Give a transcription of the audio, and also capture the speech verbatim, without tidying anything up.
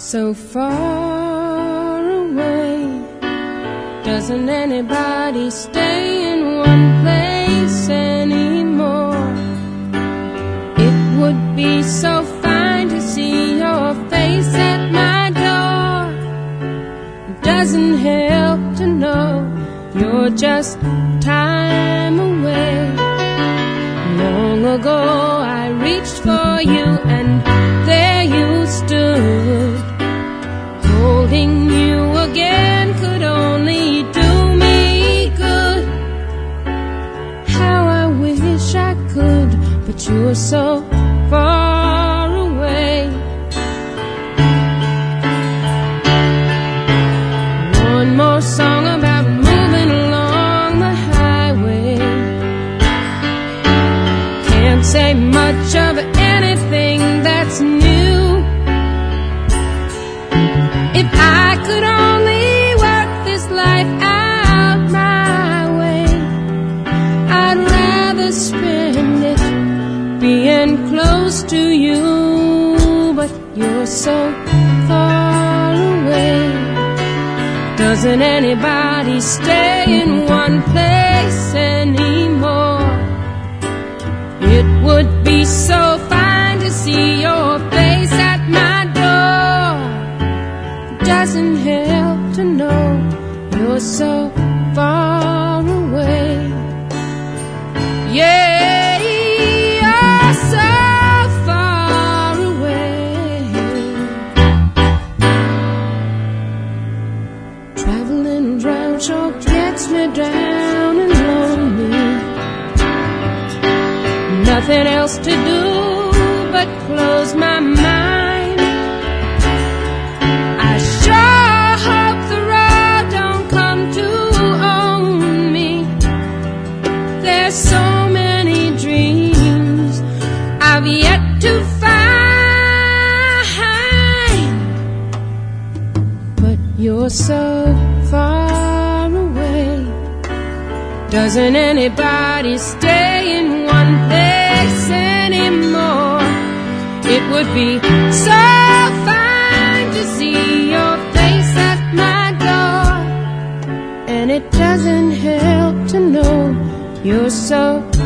so far away. Doesn't anybody stay in one place anymore? It would be so fine to see your face at my door. It doesn't help to know you're just time away. Long ago I reached for you and there you stood. Holding you again could only do me good. How I wish I could, but you're so far away. One more song about moving along the highway. Can't say much of anything that's new. If I could only work this life out my way, I'd rather spend it being close to you. But you're so far away. Doesn't anybody stay in one place anymore? It would be so fine to see your face at my door. Doesn't help to know you're so far away. Yeah, you're so far away. Traveling around sure gets me down and lonely. Nothing else to do but close my mind. I sure hope the road don't come to own me. There's so many dreams I've yet to find. But you're so far away. Doesn't anybody stay in one place anymore? It would be so fine to see your face at my door. And it doesn't help to know you're so